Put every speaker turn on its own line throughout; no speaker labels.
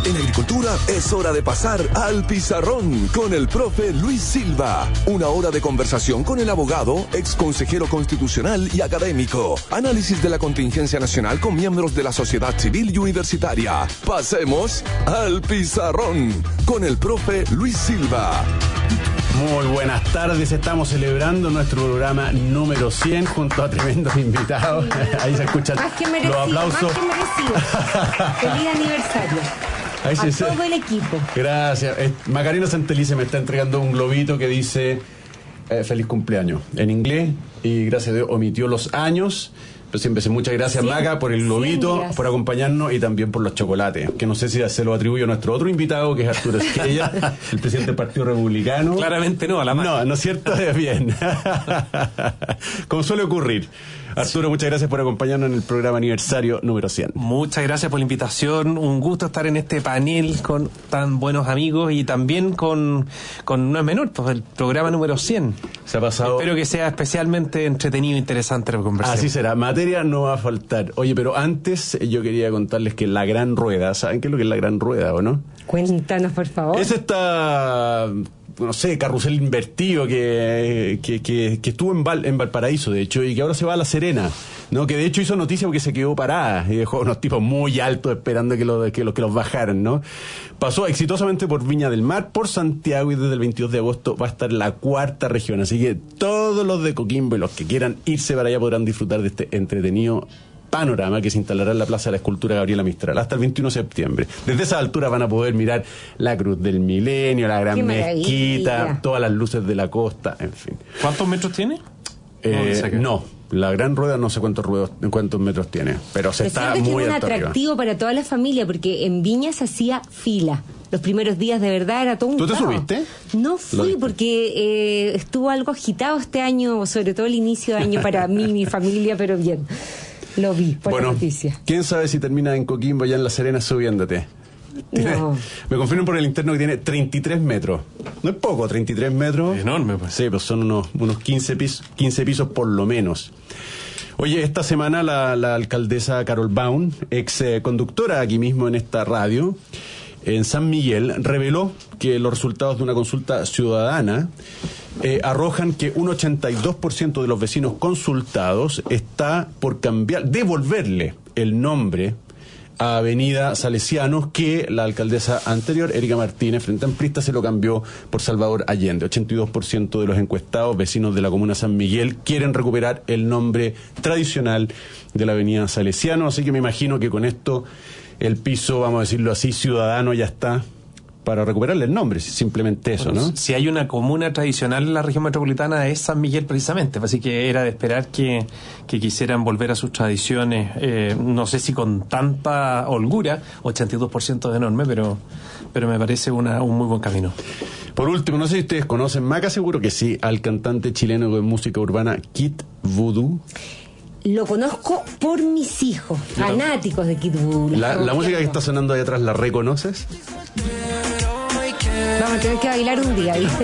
En agricultura es hora de pasar al pizarrón con el profe Luis Silva. Una hora de conversación con el abogado, ex consejero constitucional y académico. Análisis de la contingencia nacional con miembros de la sociedad civil y universitaria. Pasemos al pizarrón con el profe Luis Silva.
Muy buenas tardes, estamos celebrando nuestro programa número 100 junto a tremendos invitados. Ahí se escuchan los aplausos.
Más que merecido. Feliz aniversario.
Ahí
a todo el equipo.
Gracias. Macarena Santelice me está entregando un globito que dice feliz cumpleaños en inglés, y gracias a Dios omitió los años. Pero siempre muchas gracias, Maca, por el globito, por acompañarnos y también por los chocolates, que no sé si se lo atribuyo a nuestro otro invitado, que es Arturo Esquella, el presidente del Partido Republicano.
Claramente no, a la mano.
No, ¿no es cierto? Bien. Como suele ocurrir. Arturo, muchas gracias por acompañarnos en el programa aniversario número 100.
Muchas gracias por la invitación. Un gusto estar en este panel con tan buenos amigos y también con no es menor, pues el programa número 100.
Se ha pasado.
Espero que sea especialmente entretenido e interesante la conversación.
Así será. Materia no va a faltar. Oye, pero antes yo quería contarles que la Gran Rueda, ¿saben qué es lo que es la Gran Rueda o no?
Cuéntanos, por favor.
Es esta, no sé, carrusel invertido que estuvo en Valparaíso, de hecho, y que ahora se va a La Serena, ¿no? Que de hecho hizo noticia porque se quedó parada y dejó unos tipos muy altos esperando que los bajaran, ¿no? Pasó exitosamente por Viña del Mar, por Santiago, y desde el 22 de agosto va a estar la cuarta región. Así que todos los de Coquimbo y los que quieran irse para allá podrán disfrutar de este entretenido panorama que se instalará en la Plaza de la Escultura Gabriela Mistral hasta el 21 de septiembre. Desde esa altura van a poder mirar la Cruz del Milenio, la Gran Mezquita, todas las luces de la costa, en fin.
¿Cuántos metros tiene?
No, la Gran Rueda no sé cuántos metros tiene, pero se está muy alto
arriba. Es un atractivo para toda la familia, porque en Viña se hacía fila. Los primeros días de verdad era todo un
¿Tú te
caos.
subiste?
No fui porque estuvo algo agitado este año, sobre todo el inicio de año para mí y mi familia, pero bien. Lo vi por la noticia.
¿Quién sabe si termina en Coquimbo, ya en La Serena, subiéndote?
No.
Me confirman por el interno que tiene 33 metros. No es poco, 33 metros.
Enorme, pues.
Sí, pues son unos 15 pisos por lo menos. Oye, esta semana la alcaldesa Carol Baum, ex conductora aquí mismo en esta radio, en San Miguel, reveló que los resultados de una consulta ciudadana arrojan que un 82% de los vecinos consultados está por devolverle el nombre a Avenida Salesianos, que la alcaldesa anterior, Erika Martínez, Frente Amplista, se lo cambió por Salvador Allende. 82% de los encuestados, vecinos de la comuna San Miguel, quieren recuperar el nombre tradicional de la Avenida Salesianos, así que me imagino que con esto el piso, vamos a decirlo así, ciudadano ya está para recuperarle el nombre, simplemente eso, ¿no?
Si hay una comuna tradicional en la región metropolitana es San Miguel precisamente, así que era de esperar que quisieran volver a sus tradiciones, no sé si con tanta holgura, 82% es enorme, pero me parece un muy buen camino.
Por último, no sé si ustedes conocen, Maca seguro que sí, al cantante chileno de música urbana Kid Voodoo.
Lo conozco por mis hijos, fanáticos de Kid Voodoo.
La música que está sonando ahí atrás, ¿la reconoces?
Vamos a tener que bailar un día, ¿viste?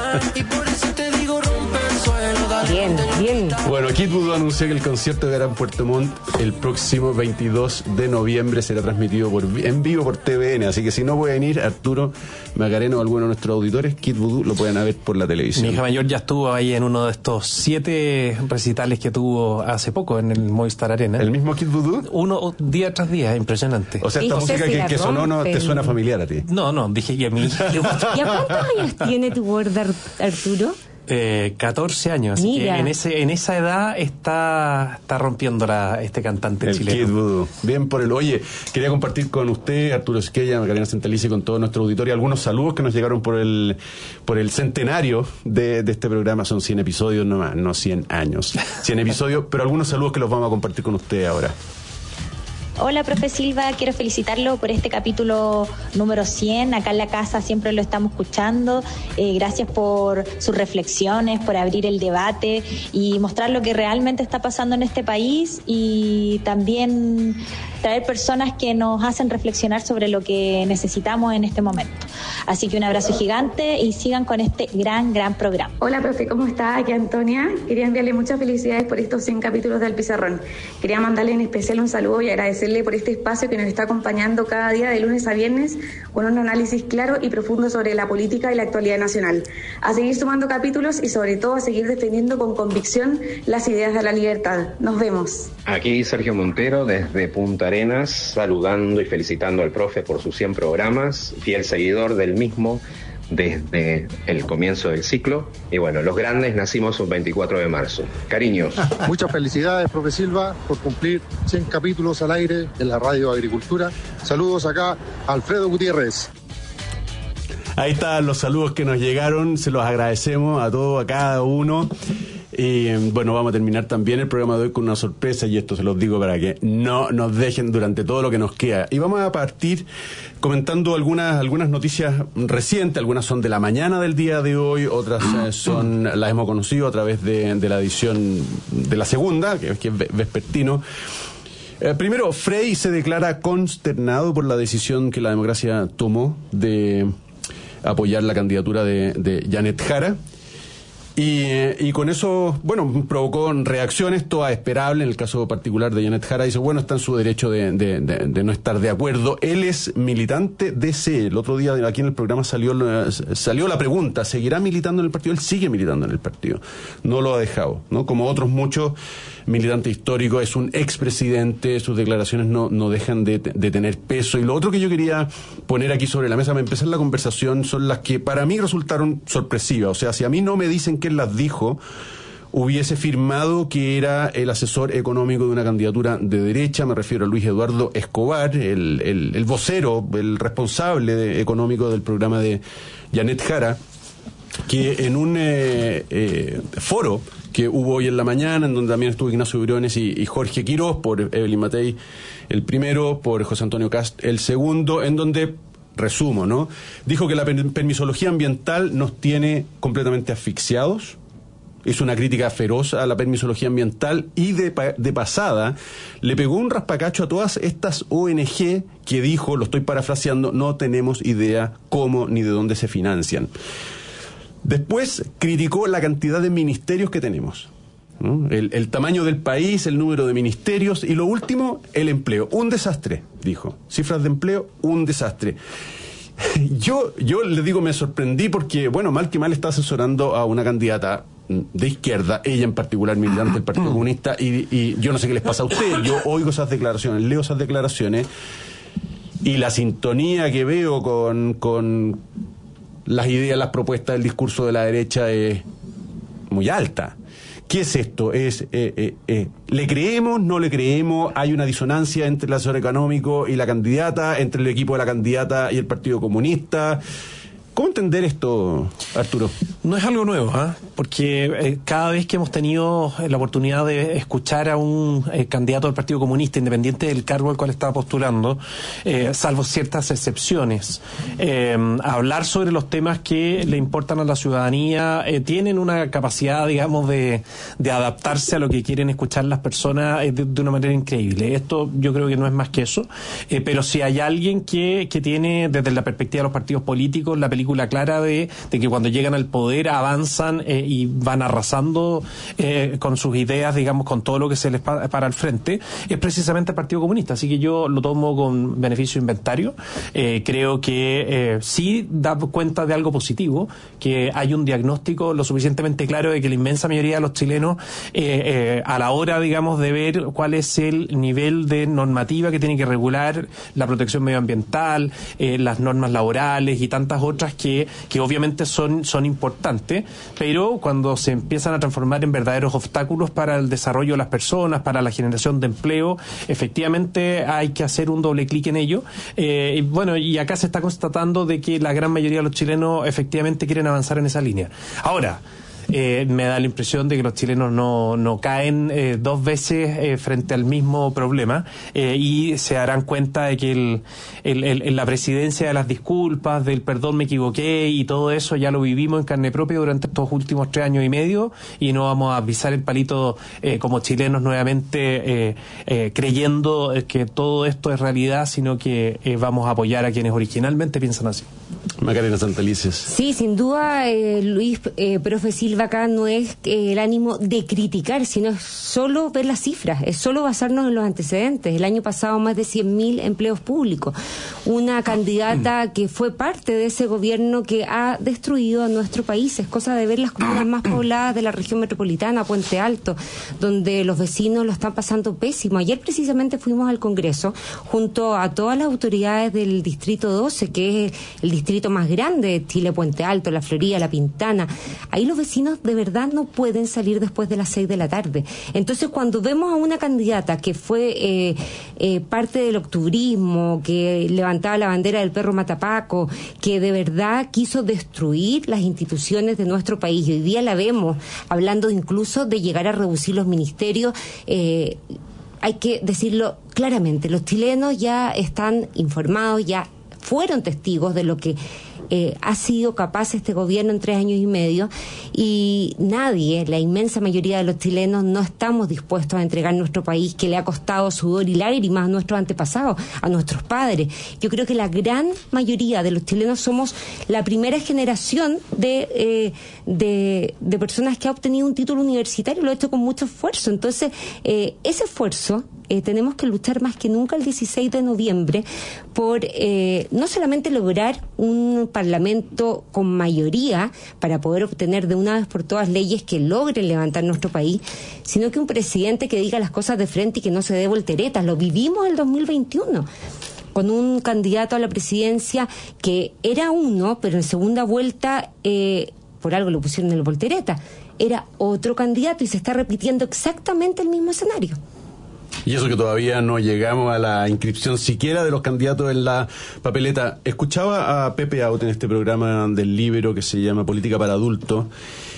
Bien.
Bueno, Kid Voodoo anunció que el concierto de Gran Puerto Montt el próximo 22 de noviembre será transmitido en vivo por TVN, así que si no pueden ir, Arturo, Macarena o alguno de nuestros auditores, Kid Voodoo lo pueden ver por la televisión.
Mi hija mayor ya estuvo ahí en uno de estos 7 recitales que tuvo hace poco en el Movistar Arena.
¿El mismo Kid Voodoo?
Uno día tras día, impresionante.
O sea, esta música que sonó no te suena familiar a ti.
No, dije que a mí.
¿Y a cuántos años tiene tu gorda, Arturo?
14 años.
Mira.
En esa edad está rompiendo este cantante chileno.
Kid Voodoo. Bien por el. Oye, quería compartir con usted, Arturo Esquella, Macarena Santelice, y con todo nuestro auditorio algunos saludos que nos llegaron por el centenario de este programa. Son 100 episodios nomás, no 100 años. 100 episodios, pero algunos saludos que los vamos a compartir con usted ahora.
Hola, profe Silva, quiero felicitarlo por este capítulo número 100. Acá en la casa siempre lo estamos escuchando. Gracias por sus reflexiones, por abrir el debate y mostrar lo que realmente está pasando en este país, y también traer personas que nos hacen reflexionar sobre lo que necesitamos en este momento. Así que un abrazo gigante y sigan con este gran programa.
Hola, profe, ¿cómo está? Aquí Antonia. Quería enviarle muchas felicidades por estos 100 capítulos del Pizarrón. Quería mandarle en especial un saludo y agradecer agradecerle por este espacio que nos está acompañando cada día de lunes a viernes con un análisis claro y profundo sobre la política y la actualidad nacional. A seguir sumando capítulos y sobre todo a seguir defendiendo con convicción las ideas de la libertad. Nos vemos.
Aquí Sergio Montero desde Punta Arenas, saludando y felicitando al profe por sus 100 programas, fiel seguidor del mismo desde el comienzo del ciclo. Y bueno, los grandes nacimos un 24 de marzo. Cariños.
Muchas felicidades, profe Silva, por cumplir 100 capítulos al aire en la Radio Agricultura. Saludos acá, Alfredo Gutiérrez.
Ahí están los saludos que nos llegaron, se los agradecemos a todos, a cada uno. Y bueno, vamos a terminar también el programa de hoy con una sorpresa, y esto se los digo para que no nos dejen durante todo lo que nos queda. Y vamos a partir comentando algunas noticias recientes. Algunas son de la mañana del día de hoy, otras las hemos conocido a través de la edición de la segunda, que es vespertino. Primero, Frey se declara consternado por la decisión que la democracia tomó de apoyar la candidatura de Janet Jara. Y con eso, bueno, provocó reacciones, todas esperables. En el caso particular de Janet Jara, dice, bueno, está en su derecho de no estar de acuerdo. Él es militante DC. El otro día aquí en el programa salió la pregunta, ¿seguirá militando en el partido? Él sigue militando en el partido. No lo ha dejado, ¿no? Como otros muchos militantes históricos, es un expresidente, sus declaraciones no dejan de tener peso. Y lo otro que yo quería poner aquí sobre la mesa para empezar la conversación son las que para mí resultaron sorpresivas. O sea, si a mí no me dicen que él las dijo, hubiese firmado que era el asesor económico de una candidatura de derecha. Me refiero a Luis Eduardo Escobar, el vocero, el responsable económico del programa de Janet Jara, que en un foro que hubo hoy en la mañana, en donde también estuvo Ignacio Briones y Jorge Quirós, por Evelyn Matei el primero, por José Antonio Cast el segundo, en donde, resumo, ¿no?, dijo que la permisología ambiental nos tiene completamente asfixiados. Hizo una crítica feroz a la permisología ambiental y de pasada le pegó un raspacacho a todas estas ONG que dijo, lo estoy parafraseando, no tenemos idea cómo ni de dónde se financian. Después criticó la cantidad de ministerios que tenemos, ¿no? El tamaño del país, el número de ministerios, y lo último, el empleo. Un desastre, dijo. Cifras de empleo, un desastre. Yo les digo, me sorprendí porque, bueno, mal que mal está asesorando a una candidata de izquierda, ella en particular militante del Partido Comunista, y yo no sé qué les pasa a ustedes. Yo oigo esas declaraciones, leo esas declaraciones, y la sintonía que veo con las ideas, las propuestas, el discurso de la derecha es muy alta. ¿Qué es esto? ¿Le creemos? ¿No le creemos? ¿Hay una disonancia entre el asesor económico y la candidata, entre el equipo de la candidata y el Partido Comunista? ¿Cómo entender esto, Arturo?
No es algo nuevo, porque cada vez que hemos tenido la oportunidad de escuchar a un candidato del Partido Comunista, independiente del cargo al cual estaba postulando, salvo ciertas excepciones, hablar sobre los temas que le importan a la ciudadanía, tienen una capacidad, digamos, de adaptarse a lo que quieren escuchar las personas de una manera increíble. Esto yo creo que no es más que eso, pero si hay alguien que tiene, desde la perspectiva de los partidos políticos, la película clara de que cuando llegan al poder avanzan y van arrasando con sus ideas, digamos, con todo lo que se les para al frente, es precisamente el Partido Comunista. Así que yo lo tomo con beneficio inventario. Creo que sí da cuenta de algo positivo, que hay un diagnóstico lo suficientemente claro de que la inmensa mayoría de los chilenos, a la hora, digamos, de ver cuál es el nivel de normativa que tiene que regular la protección medioambiental, las normas laborales y tantas otras que obviamente son importantes, pero cuando se empiezan a transformar en verdaderos obstáculos para el desarrollo de las personas, para la generación de empleo, efectivamente hay que hacer un doble clic en ello. Y bueno, y acá se está constatando de que la gran mayoría de los chilenos efectivamente quieren avanzar en esa línea. Ahora, me da la impresión de que los chilenos no caen dos veces frente al mismo problema, y se darán cuenta de que la presidencia de las disculpas, del perdón, me equivoqué, y todo eso ya lo vivimos en carne propia durante estos últimos 3 años y medio, y no vamos a pisar el palito como chilenos nuevamente creyendo que todo esto es realidad, sino que vamos a apoyar a quienes originalmente piensan así.
Macarena Santelices.
Sí, sin duda, Luis, profe Silva, Silva, acá no es el ánimo de criticar, sino es solo ver las cifras, es solo basarnos en los antecedentes. El año pasado más de 100.000 empleos públicos. Una candidata que fue parte de ese gobierno que ha destruido a nuestro país. Es cosa de ver las comunas más pobladas de la región metropolitana, Puente Alto, donde los vecinos lo están pasando pésimo. Ayer precisamente fuimos al Congreso junto a todas las autoridades del Distrito 12, que es el distrito más grande de Chile, Puente Alto, La Florida, La Pintana. Ahí los vecinos de verdad no pueden salir después de las 6 de la tarde. Entonces, cuando vemos a una candidata que fue parte del octubrismo, que levantaba la bandera del perro matapaco, que de verdad quiso destruir las instituciones de nuestro país, y hoy día la vemos hablando incluso de llegar a reducir los ministerios, hay que decirlo claramente, los chilenos ya están informados, ya fueron testigos de lo que ha sido capaz este gobierno en 3 años y medio, y nadie, la inmensa mayoría de los chilenos, no estamos dispuestos a entregar nuestro país, que le ha costado sudor y lágrimas a nuestros antepasados, a nuestros padres. Yo creo que la gran mayoría de los chilenos somos la primera generación de personas que ha obtenido un título universitario, lo ha hecho con mucho esfuerzo. Entonces, ese esfuerzo tenemos que luchar más que nunca el 16 de noviembre por no solamente lograr un parlamento con mayoría para poder obtener de una vez por todas leyes que logren levantar nuestro país, sino que un presidente que diga las cosas de frente y que no se dé volteretas. Lo vivimos en el 2021 con un candidato a la presidencia que era uno, pero en segunda vuelta por algo lo pusieron en el voltereta, era otro candidato, y se está repitiendo exactamente el mismo escenario.
Y eso que todavía no llegamos a la inscripción siquiera de los candidatos en la papeleta. Escuchaba a Pepe Out en este programa del Libero que se llama Política para Adultos.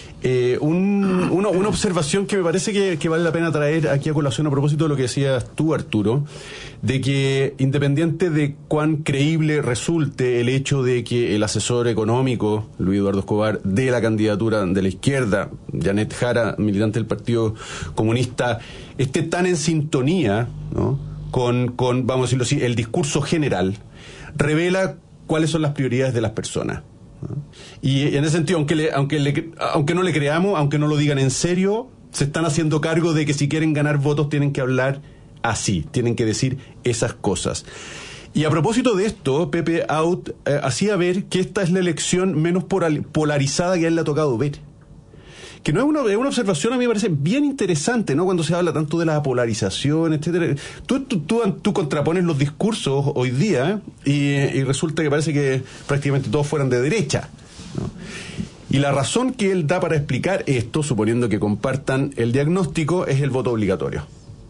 Una observación que me parece que vale la pena traer aquí a colación a propósito de lo que decías tú, Arturo, de que independiente de cuán creíble resulte el hecho de que el asesor económico, Luis Eduardo Escobar, de la candidatura de la izquierda, Janet Jara, militante del Partido Comunista, esté tan en sintonía, ¿no?, con, vamos a decirlo así, el discurso general, revela cuáles son las prioridades de las personas. Y en ese sentido, aunque no le creamos, aunque no lo digan en serio, se están haciendo cargo de que si quieren ganar votos tienen que hablar así, tienen que decir esas cosas. Y a propósito de esto, Pepe Out hacía ver que esta es la elección menos polarizada que a él le ha tocado ver. Que no es una observación, a mí me parece bien interesante, ¿no? Cuando se habla tanto de la polarización, etcétera. Tú contrapones los discursos hoy día y resulta que parece que prácticamente todos fueran de derecha, ¿no? Y la razón que él da para explicar esto, suponiendo que compartan el diagnóstico, es el voto obligatorio.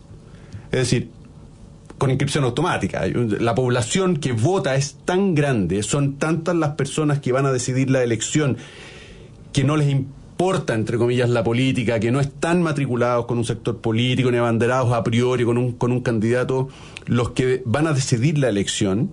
Es decir, con inscripción automática. La población que vota es tan grande, son tantas las personas que van a decidir la elección, que no les importa, entre comillas, la política, que no están matriculados con un sector político, ni abanderados a priori con un candidato, los que van a decidir la elección,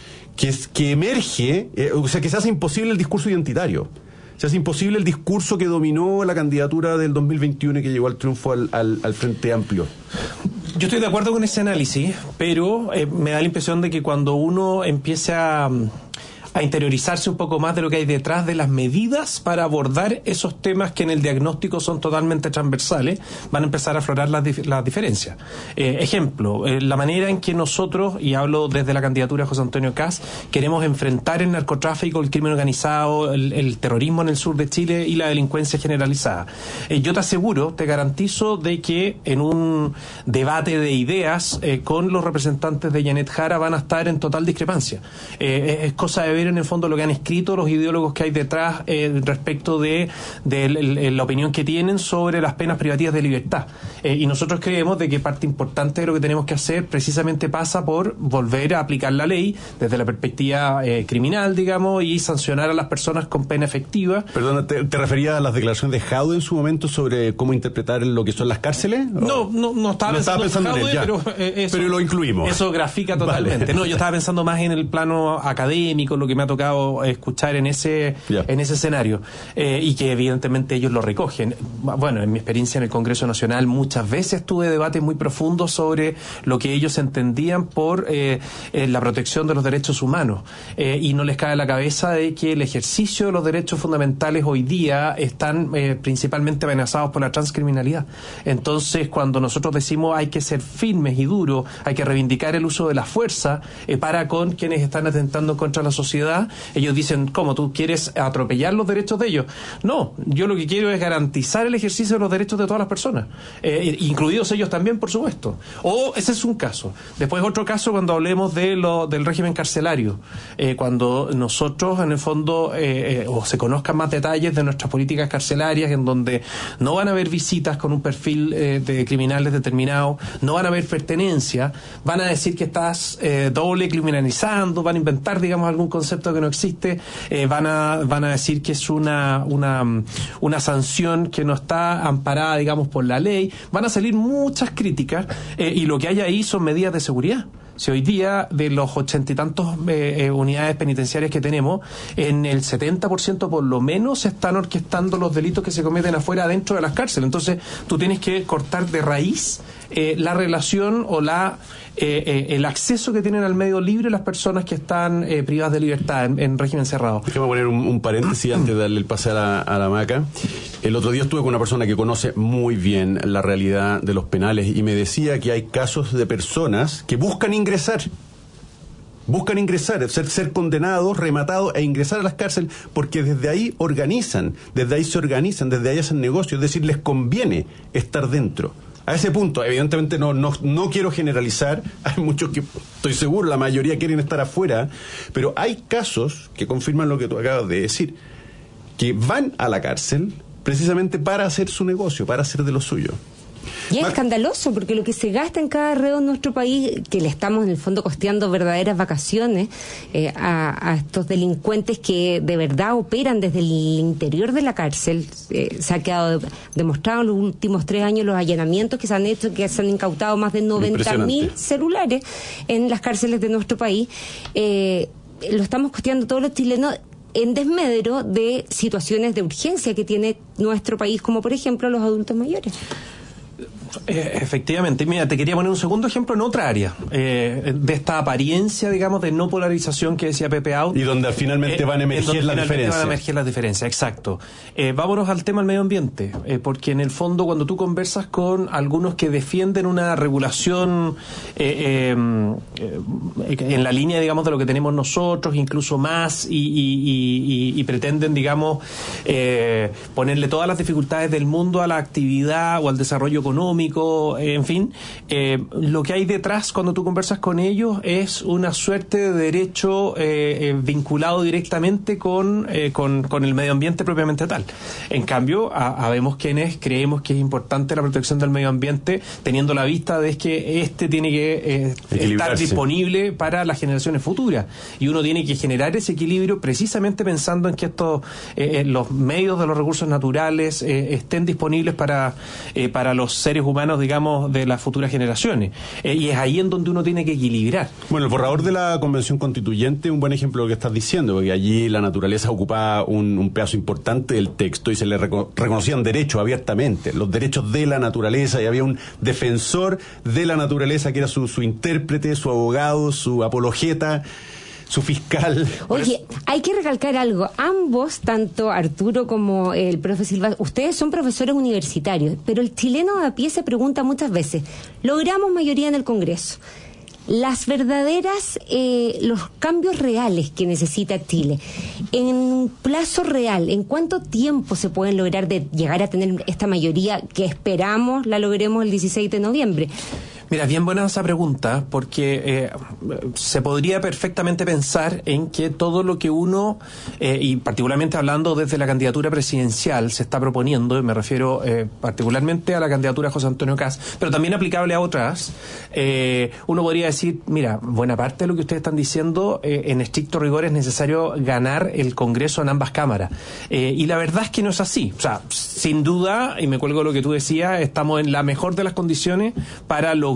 que emerge, o sea, que se hace imposible el discurso identitario. Se hace imposible el discurso que dominó la candidatura del 2021 y que llegó al triunfo al Frente Amplio.
Yo estoy de acuerdo con ese análisis, pero me da la impresión de que cuando uno empieza a interiorizarse un poco más de lo que hay detrás de las medidas para abordar esos temas que en el diagnóstico son totalmente transversales, van a empezar a aflorar las diferencias. Ejemplo, la manera en que nosotros, y hablo desde la candidatura de José Antonio Kast, queremos enfrentar el narcotráfico, el crimen organizado, el terrorismo en el sur de Chile y la delincuencia generalizada. Yo te aseguro, te garantizo de que en un debate de ideas con los representantes de Janet Jara van a estar en total discrepancia. Es cosa de ver en el fondo lo que han escrito los ideólogos que hay detrás respecto de la opinión que tienen sobre las penas privativas de libertad. Y nosotros creemos de que parte importante de lo que tenemos que hacer precisamente pasa por volver a aplicar la ley desde la perspectiva criminal, digamos, y sancionar a las personas con pena efectiva.
Perdona, ¿te referías a las declaraciones de Jadwe en su momento sobre cómo interpretar lo que son las cárceles?
No estaba pensando en Jadwe,
pero lo incluimos.
Eso grafica totalmente. Vale. No, yo estaba pensando más en el plano académico, lo que me ha tocado escuchar en ese escenario, y que evidentemente ellos lo recogen. Bueno, en mi experiencia en el Congreso Nacional muchas veces tuve debates muy profundos sobre lo que ellos entendían por la protección de los derechos humanos, y no les cae en la cabeza de que el ejercicio de los derechos fundamentales hoy día están principalmente amenazados por la transcriminalidad. Entonces, cuando nosotros decimos hay que ser firmes y duros, hay que reivindicar el uso de la fuerza para con quienes están atentando contra la sociedad, ellos dicen, ¿cómo? ¿Tú quieres atropellar los derechos de ellos? No, yo lo que quiero es garantizar el ejercicio de los derechos de todas las personas, incluidos ellos también, por supuesto. O ese es un caso. Después otro caso cuando hablemos del régimen carcelario, cuando nosotros en el fondo o se conozcan más detalles de nuestras políticas carcelarias, en donde no van a haber visitas con un perfil de criminales determinado, no van a haber pertenencia, van a decir que estás doble criminalizando, van a inventar, digamos, algún concepto que no existe, van a decir que es una sanción que no está amparada, digamos, por la ley. Van a salir muchas críticas, y lo que hay ahí son medidas de seguridad. Si hoy día de los 80 y tantos unidades penitenciarias que tenemos, en el 70% por lo menos se están orquestando los delitos que se cometen afuera, dentro de las cárceles. Entonces tú tienes que cortar de raíz la relación o el acceso que tienen al medio libre las personas que están privadas de libertad en régimen cerrado.
Déjame poner un paréntesis antes de darle el pase a la Maca. El otro día estuve con una persona que conoce muy bien la realidad de los penales y me decía que hay casos de personas que buscan ingresar, ser condenados, rematados e ingresar a las cárceles, porque desde ahí se organizan, desde ahí hacen negocios, es decir, les conviene estar dentro. A ese punto, evidentemente no quiero generalizar, hay muchos que, estoy seguro, la mayoría quieren estar afuera, pero hay casos que confirman lo que tú acabas de decir, que van a la cárcel precisamente para hacer su negocio, para hacer de lo suyo.
Y es escandaloso, porque lo que se gasta en cada reo en nuestro país, que le estamos en el fondo costeando verdaderas vacaciones a estos delincuentes que de verdad operan desde el interior de la cárcel. Se ha quedado demostrado en los últimos 3 años los allanamientos que se han hecho, que se han incautado más de 90.000 celulares en las cárceles de nuestro país. Lo estamos costeando todos los chilenos, en desmedro de situaciones de urgencia que tiene nuestro país, como por ejemplo los adultos mayores.
Efectivamente. Mira, te quería poner un segundo ejemplo en otra área, de esta apariencia, digamos, de no polarización que decía Pepe Out.
Y donde finalmente van a emerger las diferencias.
Exacto. Vámonos al tema del medio ambiente, porque en el fondo cuando tú conversas con algunos que defienden una regulación en la línea, digamos, de lo que tenemos nosotros, incluso más, y pretenden, digamos, ponerle todas las dificultades del mundo a la actividad o al desarrollo económico, en fin, lo que hay detrás cuando tú conversas con ellos es una suerte de derecho vinculado directamente con el medio ambiente propiamente tal. En cambio, habemos quienes creemos que es importante la protección del medio ambiente, teniendo la vista de que tiene que estar disponible para las generaciones futuras, y uno tiene que generar ese equilibrio precisamente pensando en que los medios de los recursos naturales estén disponibles para los seres humanos, digamos, de las futuras generaciones. Y es ahí en donde uno tiene que equilibrar.
Bueno, el borrador de la Convención Constituyente es un buen ejemplo de lo que estás diciendo, porque allí la naturaleza ocupaba un pedazo importante del texto y se le reconocían derechos abiertamente, los derechos de la naturaleza, y había un defensor de la naturaleza que era su intérprete, su abogado, su apologeta, su fiscal.
Oye, hay que recalcar algo. Ambos, tanto Arturo como el profe Silva, ustedes son profesores universitarios, pero el chileno a pie se pregunta muchas veces, ¿logramos mayoría en el Congreso? Las verdaderas, los cambios reales que necesita Chile, en un plazo real, ¿en cuánto tiempo se pueden lograr de llegar a tener esta mayoría que esperamos la logremos el 16 de noviembre?
Mira, bien buena esa pregunta, porque se podría perfectamente pensar en que todo lo que uno, y particularmente hablando desde la candidatura presidencial, se está proponiendo, y me refiero particularmente a la candidatura de José Antonio Kast, pero también aplicable a otras, uno podría decir, mira, buena parte de lo que ustedes están diciendo, en estricto rigor es necesario ganar el Congreso en ambas cámaras. Y la verdad es que no es así. O sea, sin duda, y me cuelgo lo que tú decías, estamos en la mejor de las condiciones para lograr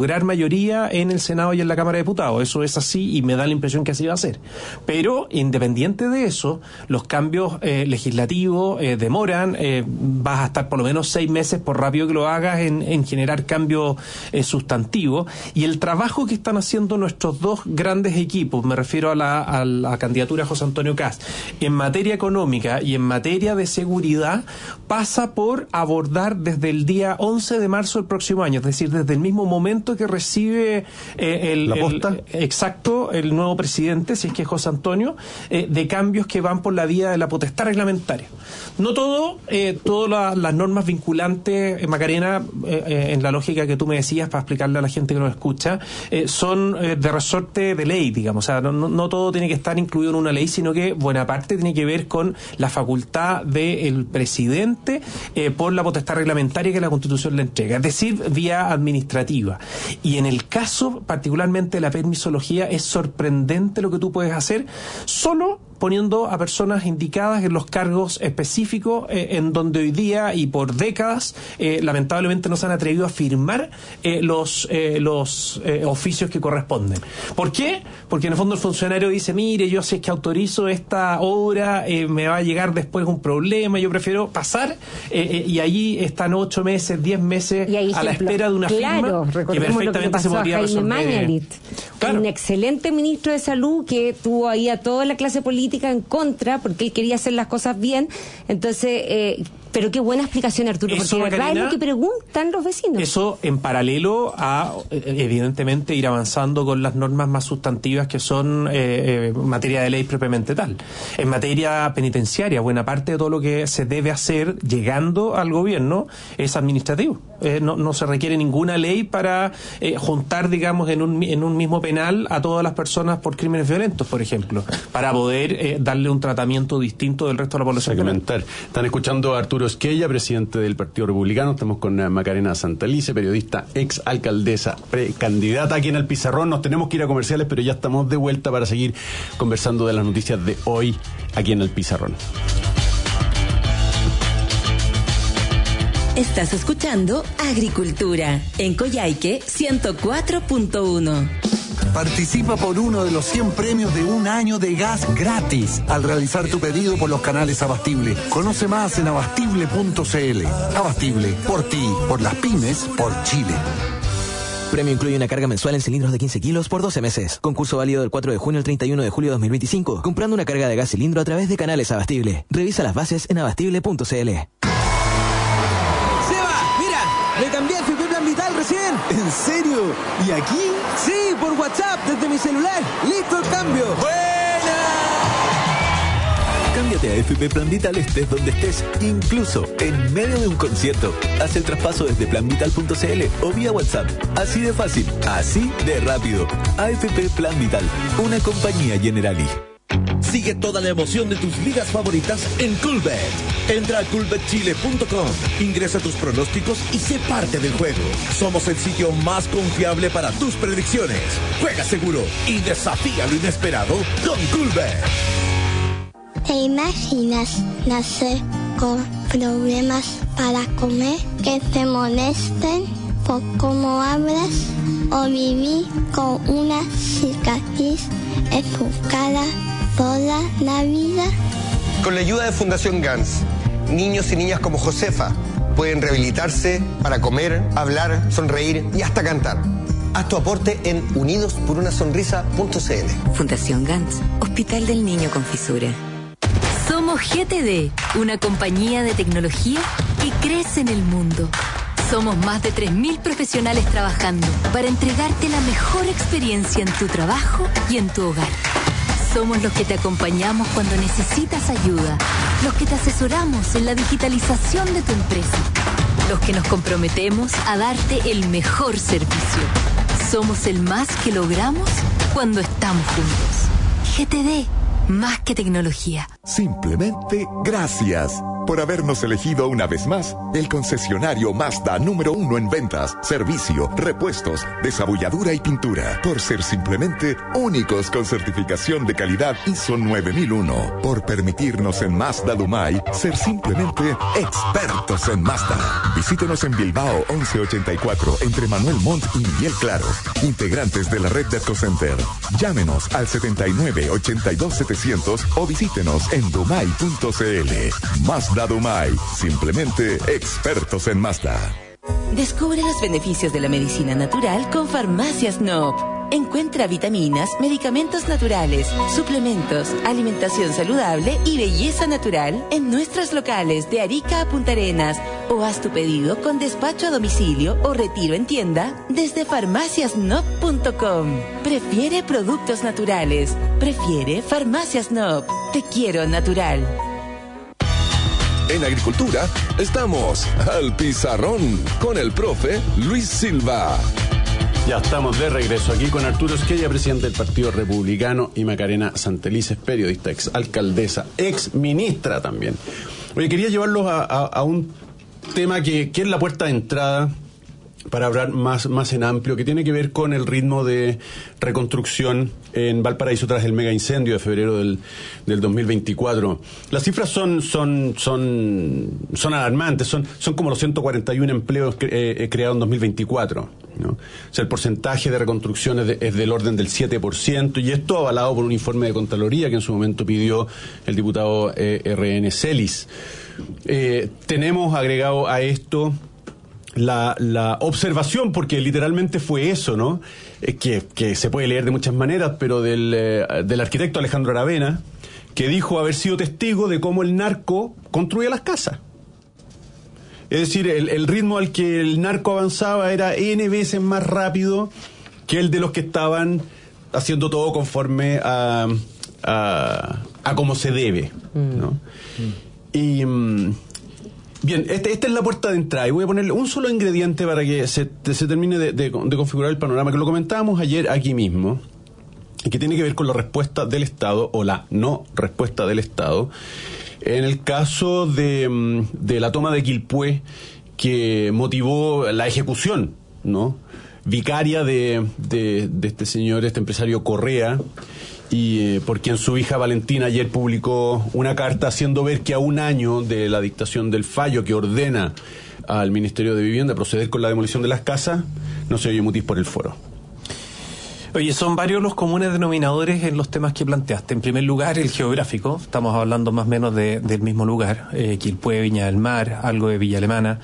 lograr mayoría en el Senado y en la Cámara de Diputados. Eso es así y me da la impresión que así va a ser. Pero independiente de eso, los cambios legislativos demoran, vas a estar por lo menos 6 meses, por rápido que lo hagas, en generar cambios sustantivos. Y el trabajo que están haciendo nuestros dos grandes equipos, me refiero a la candidatura de José Antonio Kast, en materia económica y en materia de seguridad, pasa por abordar desde el día 11 de marzo del próximo año, es decir, desde el mismo momento que recibe
la posta.
El nuevo presidente, si es que es José Antonio, de cambios que van por la vía de la potestad reglamentaria. No todas las normas vinculantes, Macarena, en la lógica que tú me decías, para explicarle a la gente que nos escucha, son de resorte de ley, digamos. O sea, no todo tiene que estar incluido en una ley, sino que buena parte tiene que ver con la facultad del presidente por la potestad reglamentaria que la Constitución le entrega, es decir, vía administrativa. Y en el caso particularmente de la permisología, es sorprendente lo que tú puedes hacer solo poniendo a personas indicadas en los cargos específicos en donde hoy día y por décadas lamentablemente no se han atrevido a firmar los oficios que corresponden. ¿Por qué? Porque en el fondo el funcionario dice, mire, yo si es que autorizo esta obra me va a llegar después un problema, yo prefiero pasar y allí están 8 meses, 10 meses a la espera de una firma que perfectamente se podría resolver.
Claro. Un excelente ministro de Salud que tuvo ahí a toda la clase política en contra porque él quería hacer las cosas bien. Entonces, pero qué buena explicación, Arturo, porque de verdad es lo que preguntan los vecinos.
Eso en paralelo a, evidentemente, ir avanzando con las normas más sustantivas que son materia de ley propiamente tal. En materia penitenciaria, buena parte de todo lo que se debe hacer llegando al gobierno es administrativo. No se requiere ninguna ley para juntar, digamos, en un mismo penal a todas las personas por crímenes violentos, por ejemplo, para poder darle un tratamiento distinto del resto de la población.
Segmentar. Están escuchando a Arturo Esquella, presidente del Partido Republicano. Estamos con Macarena Santalice, periodista, ex alcaldesa, precandidata aquí en el Pizarrón. Nos tenemos que ir a comerciales, pero ya estamos de vuelta para seguir conversando de las noticias de hoy aquí en el Pizarrón.
Estás escuchando Agricultura en Coyhaique 104.1.
Participa por uno de los 100 premios de un año de gas gratis al realizar tu pedido por los canales Abastible. Conoce más en abastible.cl. Abastible, por ti, por las pymes, por Chile.
Premio incluye una carga mensual en cilindros de 15 kilos por 12 meses. Concurso válido del 4 de junio al 31 de julio de 2025. Comprando una carga de gas cilindro a través de canales Abastible. Revisa las bases en abastible.cl.
Me cambié a FP Plan Vital recién.
¿En serio? ¿Y aquí?
Sí, por WhatsApp, desde mi celular. ¡Listo el cambio!
¡Buena!
Cámbiate a FP Plan Vital estés donde estés, incluso en medio de un concierto. Haz el traspaso desde planvital.cl o vía WhatsApp. Así de fácil, así de rápido. AFP Plan Vital, una compañía Generali.
Sigue toda la emoción de tus ligas favoritas en Coolbet. Entra a coolbetchile.com, ingresa tus pronósticos y sé parte del juego. Somos el sitio más confiable para tus predicciones. Juega seguro y desafía lo inesperado con Coolbet.
¿Te imaginas nacer con problemas para comer, que te molesten por cómo hablas o vivir con una cicatriz en tu cara toda la vida?
Con la ayuda de Fundación GANS, niños y niñas como Josefa pueden rehabilitarse para comer, hablar, sonreír y hasta cantar. Haz tu aporte en unidosporunasonrisa.cl.
Fundación GANS, Hospital del Niño con Fisura. Somos GTD, una compañía de tecnología que crece en el mundo. Somos más de 3.000 profesionales trabajando para entregarte la mejor experiencia en tu trabajo y en tu hogar. Somos los que te acompañamos cuando necesitas ayuda, los que te asesoramos en la digitalización de tu empresa, los que nos comprometemos a darte el mejor servicio. Somos el más que logramos cuando estamos juntos. GTD, más que tecnología.
Simplemente gracias por habernos elegido una vez más el concesionario Mazda número 1 en ventas, servicio, repuestos, desabulladura y pintura. Por ser simplemente únicos con certificación de calidad ISO 9001. Por permitirnos en Mazda Dumay ser simplemente expertos en Mazda. Visítenos en Bilbao 1184 entre Manuel Montt y Miguel Claro. Integrantes de la red de EcoCenter. Llámenos al 79 82 700 o visítenos en dumay.cl. Mazda Dumay, simplemente expertos en Mazda.
Descubre los beneficios de la medicina natural con Farmacias Nop. Encuentra vitaminas, medicamentos naturales, suplementos, alimentación saludable y belleza natural en nuestros locales de Arica a Punta Arenas, o haz tu pedido con despacho a domicilio o retiro en tienda desde farmaciasnop.com. Prefiere productos naturales. Prefiere Farmacias Nop. Te quiero natural.
En Agricultura estamos al pizarrón con el profe Luis Silva.
Ya estamos de regreso aquí con Arturo Esquella, presidente del Partido Republicano, y Macarena Santelices, periodista, ex alcaldesa, ex ministra también. Oye, quería llevarlos a un tema que es la puerta de entrada para hablar más en amplio, que tiene que ver con el ritmo de reconstrucción en Valparaíso tras el mega incendio de febrero del 2024. Las cifras son alarmantes, son como los 141 empleos creados en 2024, ¿no? O sea, el porcentaje de reconstrucción es del orden del 7%, y esto avalado por un informe de Contraloría que en su momento pidió el diputado R.N. Celis. Tenemos agregado a esto la observación, porque literalmente fue eso, ¿no? Que se puede leer de muchas maneras, pero del arquitecto Alejandro Aravena, que dijo haber sido testigo de cómo el narco construía las casas. Es decir, el ritmo al que el narco avanzaba era N veces más rápido que el de los que estaban haciendo todo conforme a como se debe, ¿no? Y bien, esta es la puerta de entrada, y voy a ponerle un solo ingrediente para que se termine de configurar el panorama, que lo comentábamos ayer aquí mismo, y que tiene que ver con la respuesta del Estado, o la no respuesta del Estado, en el caso de la toma de Quilpué, que motivó la ejecución, ¿no?, vicaria de este señor, este empresario Correa, y por quien su hija Valentina ayer publicó una carta haciendo ver que a un año de la dictación del fallo que ordena al Ministerio de Vivienda proceder con la demolición de las casas, no se oye mutis por el foro.
Oye, son varios los comunes denominadores en los temas que planteaste. En primer lugar, el geográfico. Estamos hablando más o menos del mismo lugar. Quilpué, Viña del Mar, algo de Villa Alemana.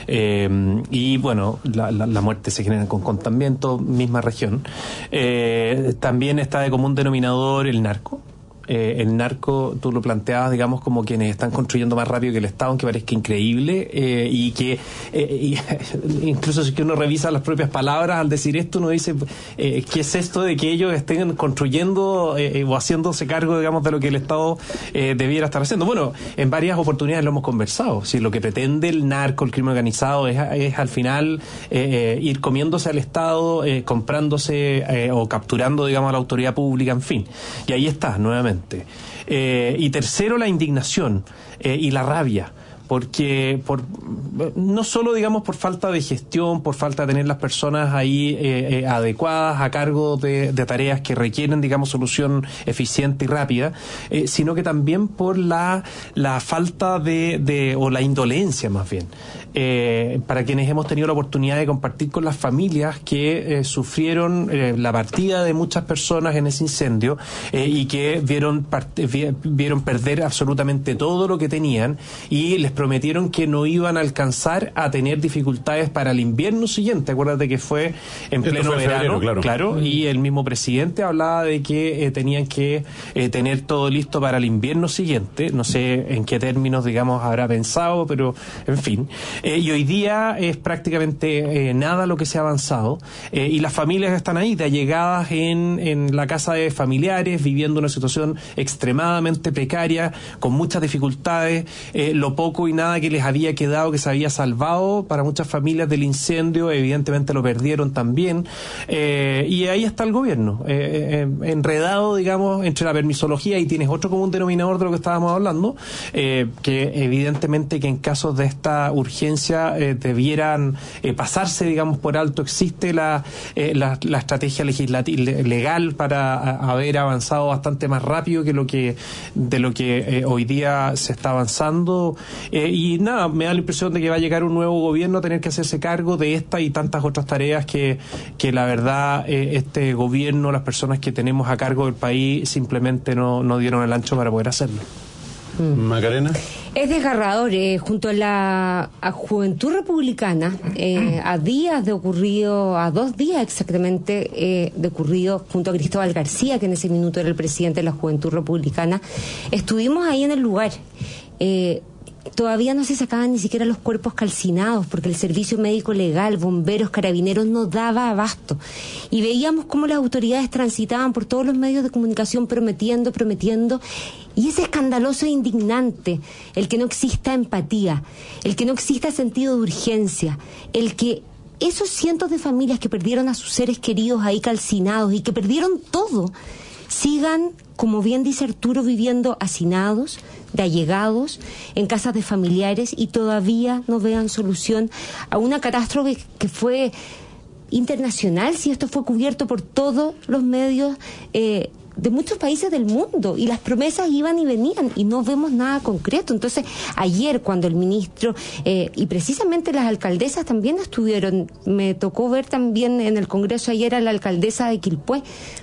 Y bueno, la muerte se genera con contamiento, misma región. También está de común denominador el narco. El narco, tú lo planteabas, digamos, como quienes están construyendo más rápido que el Estado, aunque parezca increíble, y que incluso si uno revisa las propias palabras al decir esto, uno dice, ¿qué es esto de que ellos estén construyendo o haciéndose cargo, digamos, de lo que el Estado debiera estar haciendo? Bueno, en varias oportunidades lo hemos conversado. Si lo que pretende el narco, el crimen organizado, es al final ir comiéndose al Estado, comprándose o capturando, digamos, a la autoridad pública, en fin. Y ahí está, nuevamente. Y tercero, la indignación y la rabia, porque no solo, digamos, por falta de gestión, por falta de tener las personas ahí adecuadas a cargo de tareas que requieren, digamos, solución eficiente y rápida, sino que también por la falta o la indolencia, más bien, para quienes hemos tenido la oportunidad de compartir con las familias que sufrieron la partida de muchas personas en ese incendio, y que vieron perder absolutamente todo lo que tenían, y les prometieron que no iban a alcanzar a tener dificultades para el invierno siguiente. Acuérdate que fue en pleno verano, claro, y el mismo presidente hablaba de que tenían que tener todo listo para el invierno siguiente. No sé en qué términos, digamos, habrá pensado, pero en fin. Y hoy día es prácticamente nada lo que se ha avanzado, y las familias están ahí, de allegadas en la casa de familiares, viviendo una situación extremadamente precaria, con muchas dificultades, lo poco y nada que les había quedado, que se había salvado para muchas familias del incendio, evidentemente lo perdieron también, y ahí está el gobierno, enredado, digamos, entre la permisología, y tienes otro común denominador de lo que estábamos hablando, que evidentemente que en casos de esta urgencia debieran pasarse, digamos, por alto. Existe la estrategia legal para haber avanzado bastante más rápido de lo que hoy día se está avanzando, y nada, me da la impresión de que va a llegar un nuevo gobierno a tener que hacerse cargo de esta y tantas otras tareas que la verdad este gobierno, las personas que tenemos a cargo del país simplemente no dieron el ancho para poder hacerlo.
Macarena.
Es desgarrador, junto a la Juventud Republicana, a 2 días exactamente de ocurrido, junto a Cristóbal García, que en ese minuto era el presidente de la Juventud Republicana, estuvimos ahí en el lugar. Todavía no se sacaban ni siquiera los cuerpos calcinados porque el servicio médico legal, bomberos, carabineros no daba abasto. Y veíamos cómo las autoridades transitaban por todos los medios de comunicación prometiendo. Y es escandaloso e indignante el que no exista empatía, el que no exista sentido de urgencia, el que esos cientos de familias que perdieron a sus seres queridos ahí calcinados y que perdieron todo, sigan, como bien dice Arturo, viviendo hacinados, de allegados, en casas de familiares, y todavía no vean solución a una catástrofe que fue internacional, si esto fue cubierto por todos los medios de muchos países del mundo, y las promesas iban y venían y no vemos nada concreto. Entonces, ayer cuando el ministro y precisamente las alcaldesas también estuvieron, me tocó ver también en el Congreso ayer a la alcaldesa de Quilpué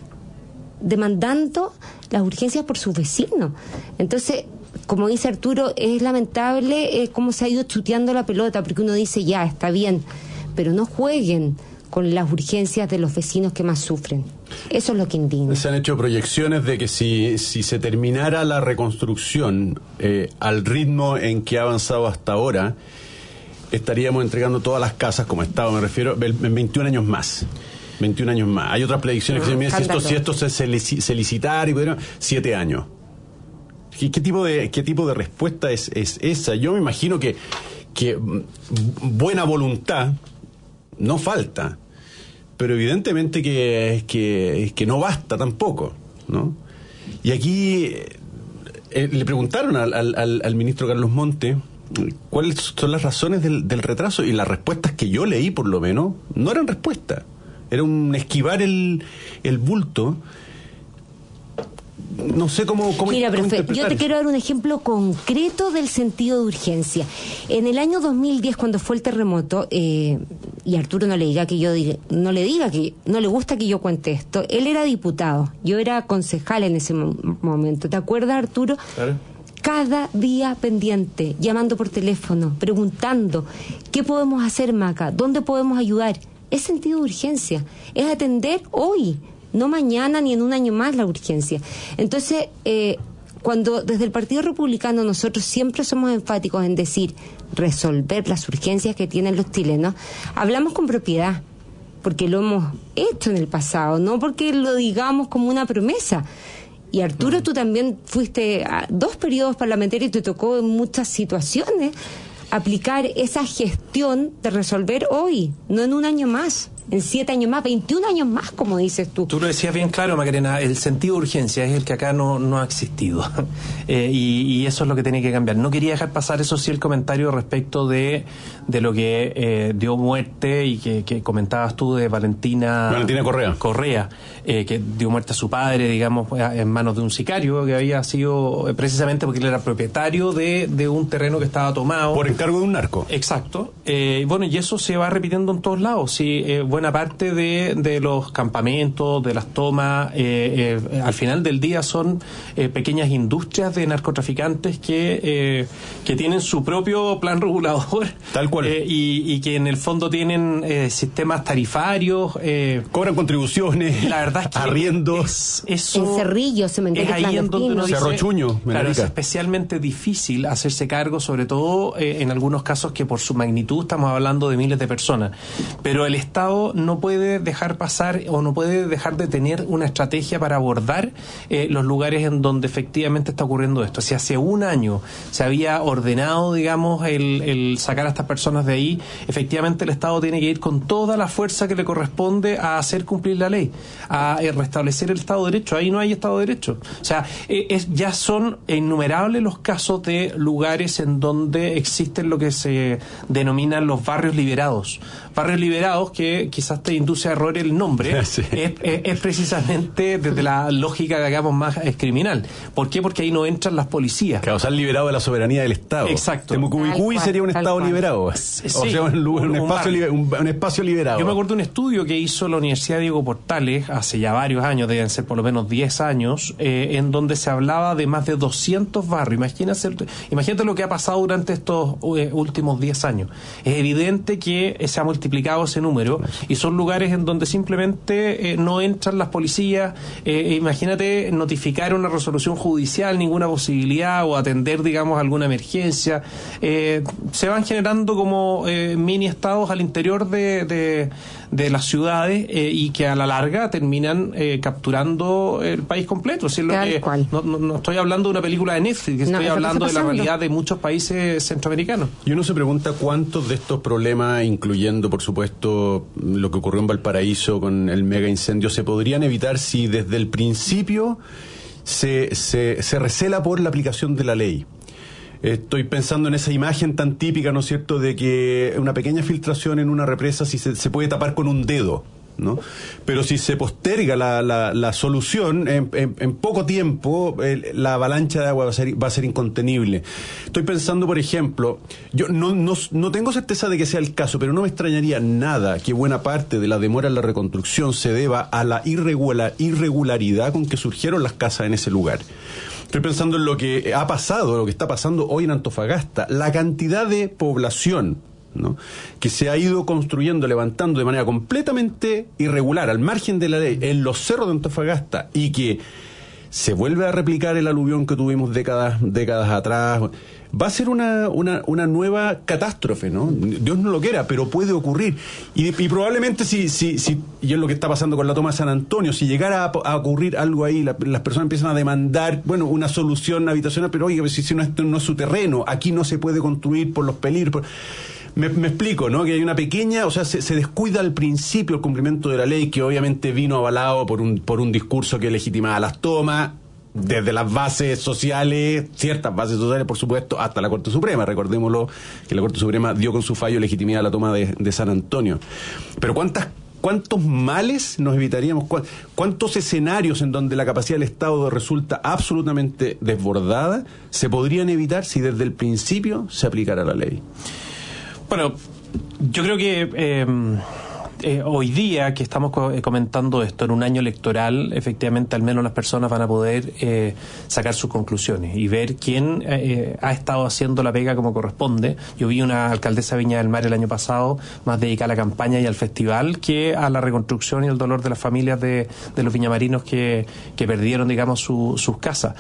demandando las urgencias por sus vecinos. Entonces, como dice Arturo, es lamentable cómo se ha ido chuteando la pelota, porque uno dice, ya, está bien, pero no jueguen con las urgencias de los vecinos que más sufren. Eso es lo que indigna.
Se han hecho proyecciones de que si se terminara la reconstrucción al ritmo en que ha avanzado hasta ahora, estaríamos entregando todas las casas como estaba, me refiero, en 21 años más. 21 años más. Hay otras predicciones que se me dicen, si esto se licitara, y 7 años. ¿Qué tipo de respuesta es esa? Yo me imagino que buena voluntad no falta, pero evidentemente que no basta tampoco, ¿no? Y aquí le preguntaron al ministro Carlos Monte cuáles son las razones del retraso, y las respuestas que yo leí, por lo menos, no eran respuestas. Era un esquivar el bulto. No sé cómo
Mira,
cómo
profe,
interpretar.
yo te quiero dar un ejemplo concreto del sentido de urgencia. En el año 2010, cuando fue el terremoto, y Arturo no le diga que no le gusta que yo cuente esto, él era diputado, yo era concejal en ese momento. ¿Te acuerdas, Arturo?
Claro.
Cada día pendiente, llamando por teléfono, preguntando, ¿qué podemos hacer, Maca? ¿Dónde podemos ayudar? Es sentido de urgencia, es atender hoy, no mañana ni en un año más la urgencia. Entonces, cuando desde el Partido Republicano nosotros siempre somos enfáticos en decir resolver las urgencias que tienen los chilenos, hablamos con propiedad, porque lo hemos hecho en el pasado, no porque lo digamos como una promesa. Y Arturo, tú también fuiste a 2 periodos parlamentarios y te tocó en muchas situaciones aplicar esa gestión de resolver hoy, no en un año más, en 7 años más, 21 años más, como dices tú.
Tú lo decías bien claro, Macarena, el sentido de urgencia es el que acá no ha existido. Y eso es lo que tiene que cambiar. No quería dejar pasar, eso sí, el comentario respecto de lo que dio muerte y que comentabas tú de Valentina Correa, que dio muerte a su padre, digamos, en manos de un sicario que había sido precisamente porque él era propietario de un terreno que estaba tomado.
Por encargo de un narco.
Exacto. Bueno, y eso se va repitiendo en todos lados. Sí, buena parte de los campamentos, de las tomas, al final del día son pequeñas industrias de narcotraficantes que tienen su propio plan regulador. Tal cual. Y que en el fondo tienen sistemas tarifarios.
Cobran contribuciones,
la verdad es que
arriendos.
Eso en Cerrillo, cementerio
es ahí en donde uno dice,
Cerro Chuño,
claro, es especialmente difícil hacerse cargo, sobre todo en algunos casos que por su magnitud estamos hablando de miles de personas. Pero el Estado Estado no puede dejar pasar o no puede dejar de tener una estrategia para abordar los lugares en donde efectivamente está ocurriendo esto. Si hace un año se había ordenado, digamos, el sacar a estas personas de ahí, efectivamente el Estado tiene que ir con toda la fuerza que le corresponde a hacer cumplir la ley, a restablecer el Estado de Derecho. Ahí no hay Estado de Derecho. O sea, ya son innumerables los casos de lugares en donde existen lo que se denominan los barrios liberados. Barrios liberados, que quizás te induce a error el nombre, sí. es precisamente desde la lógica, digamos, más criminal. ¿Por qué? Porque ahí no entran las policías.
Claro, o sea, liberado de la soberanía del Estado.
Exacto.
Temucubicuy sería un Estado liberado.
Sí,
o sea, un espacio liberado.
Yo me acuerdo de un estudio que hizo la Universidad Diego Portales hace ya varios años, deben ser por lo menos 10 años, en donde se hablaba de más de 200 barrios. Imagínate lo que ha pasado durante estos últimos 10 años. Es evidente que se ha multiplicado ese número y son lugares en donde simplemente no entran las policías. Imagínate notificar una resolución judicial, ninguna posibilidad, o atender, digamos, alguna emergencia. Se van generando como mini estados al interior de las ciudades y que a la larga terminan capturando el país completo. Si es lo que, no estoy hablando de una película de Netflix, estoy hablando de la realidad de muchos países centroamericanos.
Y uno se pregunta cuántos de estos problemas, incluyendo por supuesto lo que ocurrió en Valparaíso con el mega incendio, se podrían evitar si desde el principio se recela por la aplicación de la ley. Estoy pensando en esa imagen tan típica, ¿no es cierto?, de que una pequeña filtración en una represa si se puede tapar con un dedo, ¿no? Pero si se posterga la solución, en poco tiempo la avalancha de agua va a ser incontenible. Estoy pensando, por ejemplo, yo no tengo certeza de que sea el caso, pero no me extrañaría nada que buena parte de la demora en la reconstrucción se deba a la irregularidad con que surgieron las casas en ese lugar. Estoy pensando en lo que ha pasado, lo que está pasando hoy en Antofagasta, la cantidad de población, ¿no?, que se ha ido construyendo, levantando de manera completamente irregular, al margen de la ley, en los cerros de Antofagasta, y que se vuelve a replicar el aluvión que tuvimos décadas atrás. Va a ser una nueva catástrofe, ¿no? Dios no lo quiera, pero puede ocurrir. Y probablemente si y es lo que está pasando con la toma de San Antonio, si llegara a ocurrir algo ahí, las personas empiezan a demandar, bueno, una solución habitacional, pero oye, si no, esto no es su terreno, aquí no se puede construir por los peligros. Me explico, ¿no? Que hay una pequeña, o sea, se descuida al principio el cumplimiento de la ley, que obviamente vino avalado por un discurso que legitimaba las tomas, desde las bases sociales, ciertas bases sociales, por supuesto, hasta la Corte Suprema. Recordémoslo, que la Corte Suprema dio con su fallo legitimidad a la toma de San Antonio. Pero ¿cuántos males nos evitaríamos? ¿Cuántos escenarios en donde la capacidad del Estado resulta absolutamente desbordada se podrían evitar si desde el principio se aplicara la ley?
Bueno, yo creo que hoy día que estamos comentando esto en un año electoral, efectivamente al menos las personas van a poder sacar sus conclusiones y ver quién ha estado haciendo la pega como corresponde. Yo vi una alcaldesa de Viña del Mar el año pasado más dedicada a la campaña y al festival que a la reconstrucción y el dolor de las familias de los viñamarinos que perdieron, digamos, sus casas.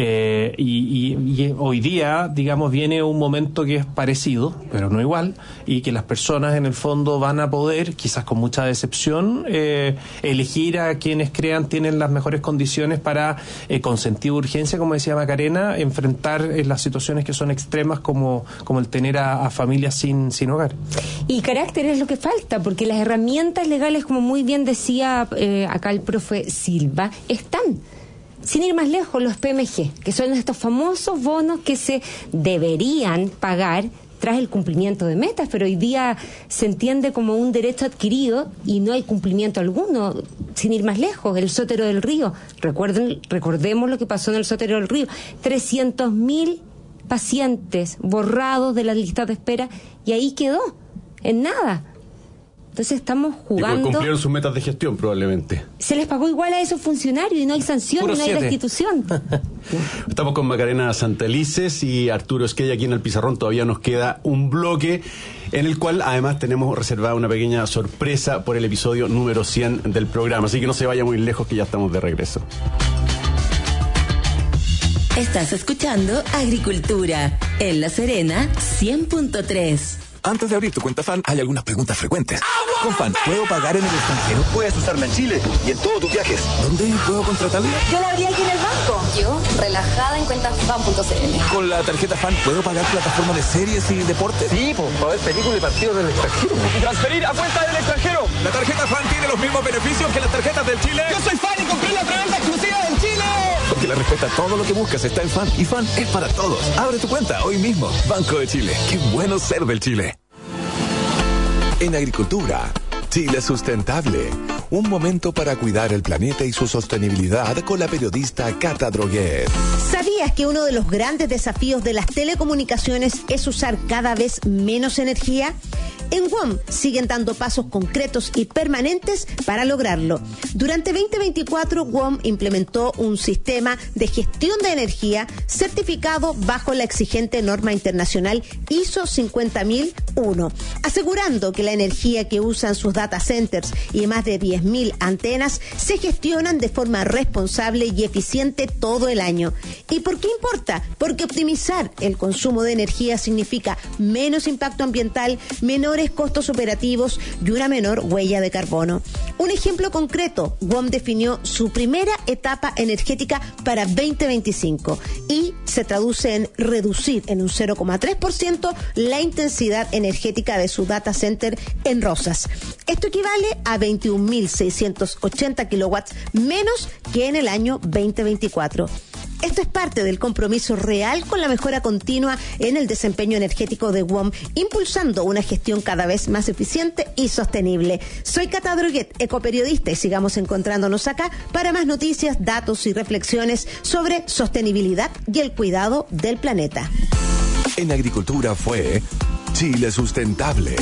Y hoy día, digamos, viene un momento que es parecido, pero no igual, y que las personas en el fondo van a poder, quizás con mucha decepción, elegir a quienes crean tienen las mejores condiciones para, con sentido de urgencia, como decía Macarena, enfrentar las situaciones que son extremas como el tener a familias sin hogar.
Y carácter es lo que falta, porque las herramientas legales, como muy bien decía acá el profe Silva, están. Sin ir más lejos, los PMG, que son estos famosos bonos que se deberían pagar tras el cumplimiento de metas, pero hoy día se entiende como un derecho adquirido y no hay cumplimiento alguno. Sin ir más lejos, el Sotero del Río, recordemos lo que pasó en el Sotero del Río, 300.000 pacientes borrados de la lista de espera y ahí quedó, en nada. Entonces estamos jugando.
Y cumplieron sus metas de gestión probablemente.
Se les pagó igual a esos funcionarios y no hay sanción, no hay restitución.
Estamos con Macarena Santelices y Arturo Esquella aquí en el Pizarrón. Todavía nos queda un bloque en el cual además tenemos reservada una pequeña sorpresa por el episodio número 100 del programa. Así que no se vaya muy lejos, que ya estamos de regreso.
Estás escuchando Agricultura en La Serena 100.3.
Antes de abrir tu cuenta FAN, hay algunas preguntas frecuentes. Con FAN, ¿puedo pagar en el extranjero?
Puedes usarla en Chile y en todos tus viajes.
¿Dónde puedo contratarla?
Yo la abrí aquí en el banco.
Yo, relajada en cuentasfan.cl.
Con la tarjeta FAN, ¿puedo pagar plataformas de series y deportes?
Sí, pues, para ver películas y partidos del extranjero.
Y transferir a cuenta del extranjero.
La tarjeta FAN tiene los mismos beneficios que las tarjetas del Chile.
Yo soy fan y compré la preventa exclusiva del Chile.
Porque la respuesta a todo lo que buscas está en FAN. Y FAN es para todos. Abre tu cuenta hoy mismo. Banco de Chile. Qué bueno ser del Chile.
En agricultura, Chile Sustentable. Un momento para cuidar el planeta y su sostenibilidad con la periodista Cata Droguet.
¿Sabías que uno de los grandes desafíos de las telecomunicaciones es usar cada vez menos energía? En WOM siguen dando pasos concretos y permanentes para lograrlo. Durante 2024, WOM implementó un sistema de gestión de energía certificado bajo la exigente norma internacional ISO 50001, asegurando que la energía que usan sus data centers y más de 10.000 antenas se gestionan de forma responsable y eficiente todo el año. ¿Y por qué importa? Porque optimizar el consumo de energía significa menos impacto ambiental, menores costos operativos y una menor huella de carbono. Un ejemplo concreto, WOM definió su primera etapa energética para 2025 y se traduce en reducir en un 0,3% la intensidad energética de su data center en Rosas. Esto equivale a 21.680 kilowatts menos que en el año 2024. Esto es parte del compromiso real con la mejora continua en el desempeño energético de WOM, impulsando una gestión cada vez más eficiente y sostenible. Soy Cata Droguet, ecoperiodista, y sigamos encontrándonos acá para más noticias, datos y reflexiones sobre sostenibilidad y el cuidado del planeta.
En agricultura fue Chile Sustentable.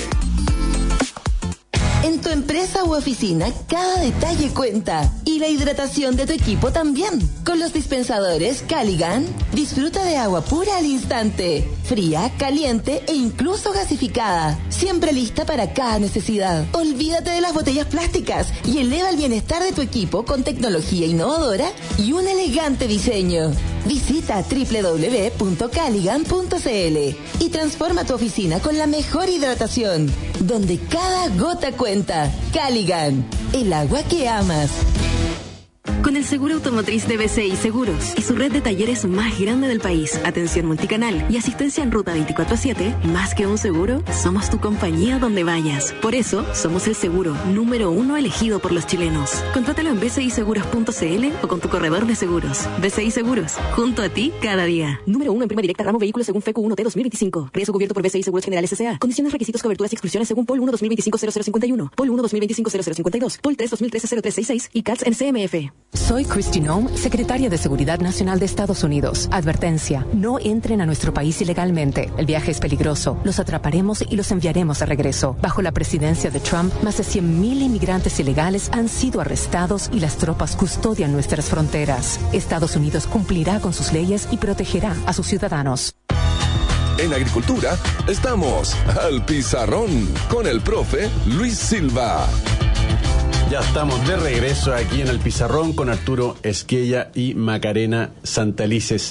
En tu empresa u oficina, cada detalle cuenta. Y la hidratación de tu equipo también. Con los dispensadores Caligan, disfruta de agua pura al instante. Fría, caliente e incluso gasificada. Siempre lista para cada necesidad. Olvídate de las botellas plásticas y eleva el bienestar de tu equipo con tecnología innovadora y un elegante diseño. Visita www.caligan.cl y transforma tu oficina con la mejor hidratación, donde cada gota cuenta. Caligan, el agua que amas.
Con el seguro automotriz de BCI Seguros y su red de talleres más grande del país, atención multicanal y asistencia en ruta 24/7, más que un seguro, somos tu compañía donde vayas. Por eso, somos el seguro número 1 elegido por los chilenos. Contrátalo en bciseguros.cl o con tu corredor de seguros. BCI Seguros, junto a ti cada día. Número 1 en prima directa ramo vehículos según FEQ1T 2025. Riesgo cubierto por BCI Seguros General S.A. Condiciones, requisitos, coberturas y exclusiones según POL 1 2025-0051, POL 1 2025-0052, POL 3 2013-0366 y CATS en CMF.
Soy Kristi Noem, secretaria de Seguridad Nacional de Estados Unidos. Advertencia, no entren a nuestro país ilegalmente. El viaje es peligroso. Los atraparemos y los enviaremos de regreso. Bajo la presidencia de Trump, más de 100.000 inmigrantes ilegales han sido arrestados y las tropas custodian nuestras fronteras. Estados Unidos cumplirá con sus leyes y protegerá a sus ciudadanos.
En agricultura, estamos al pizarrón con el profe Luis Silva.
Ya estamos de regreso aquí en el pizarrón con Arturo Esquella y Macarena Santalices.